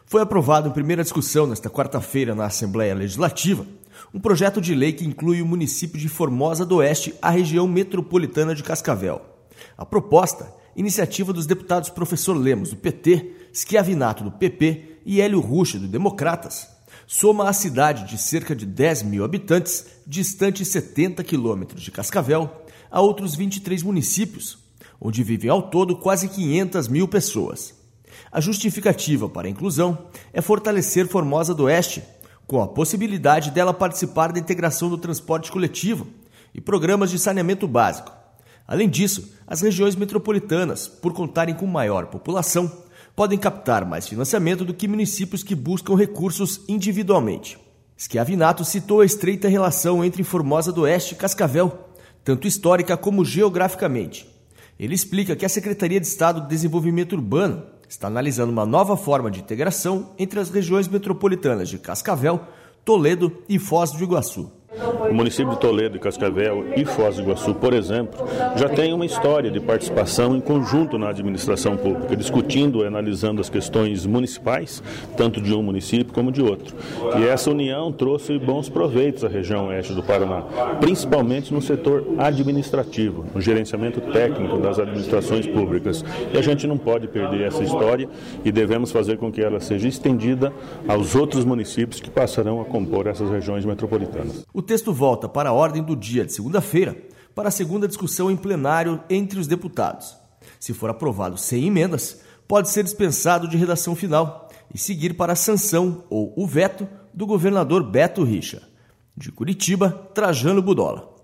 Foi aprovado em primeira discussão nesta quarta-feira na Assembleia Legislativa um projeto de lei que inclui o município de Formosa do Oeste à região metropolitana de Cascavel. A proposta, iniciativa dos deputados Professor Lemos, do PT, Schiavinato, do PP e Hélio Rusch, do Democratas, soma a cidade de cerca de 10 mil habitantes, distante 70 quilômetros de Cascavel, a outros 23 municípios, onde vivem ao todo quase 500 mil pessoas. A justificativa para a inclusão é fortalecer Formosa do Oeste, com a possibilidade dela participar da integração do transporte coletivo e programas de saneamento básico. Além disso, as regiões metropolitanas, por contarem com maior população, podem captar mais financiamento do que municípios que buscam recursos individualmente. Schiavinato citou a estreita relação entre Formosa do Oeste e Cascavel, tanto histórica como geograficamente. Ele explica que a Secretaria de Estado de Desenvolvimento Urbano está analisando uma nova forma de integração entre as regiões metropolitanas de Cascavel, Toledo e Foz do Iguaçu. O município de Toledo, Cascavel e Foz do Iguaçu, por exemplo, já tem uma história de participação em conjunto na administração pública, discutindo e analisando as questões municipais, tanto de um município como de outro. E essa união trouxe bons proveitos à região oeste do Paraná, principalmente no setor administrativo, no gerenciamento técnico das administrações públicas. E a gente não pode perder essa história e devemos fazer com que ela seja estendida aos outros municípios que passarão a compor essas regiões metropolitanas. O texto volta para a ordem do dia de segunda-feira para a segunda discussão em plenário entre os deputados. Se for aprovado sem emendas, pode ser dispensado de redação final e seguir para a sanção ou o veto do governador Beto Richa. De Curitiba, Trajano Budola.